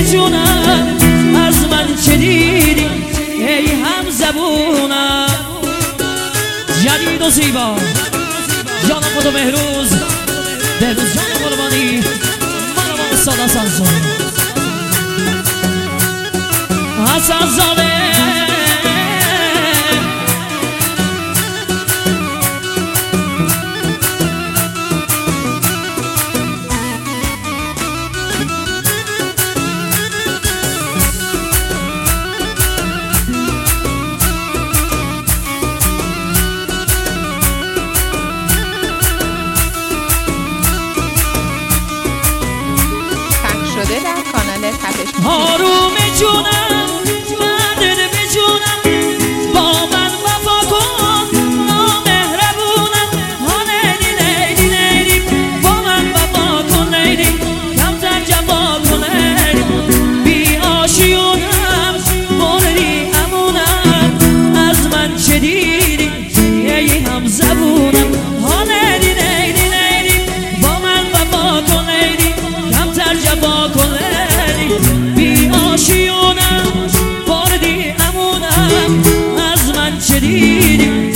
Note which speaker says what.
Speaker 1: جونم از من چه دیدی ای هم زبونم. جدید و زیبا جان خود و مهروز بهروز جان قربانی من استاد حسن زاده حسن زاده
Speaker 2: در کانال تپش
Speaker 1: آروم جونم مدد به جونم با من وفا کن نامهربونم ها نیدی نیدی نیدی با من وفا کن نیدی کمتر جفا کن نیدی بی آشیونم بردی امونم از من چه دیدی ای هم زبونم ها نیدی نیدی نیدی با من وفا کن نیدی کمتر جفا کن بی آشیونم بردی امونم از من چه دیدی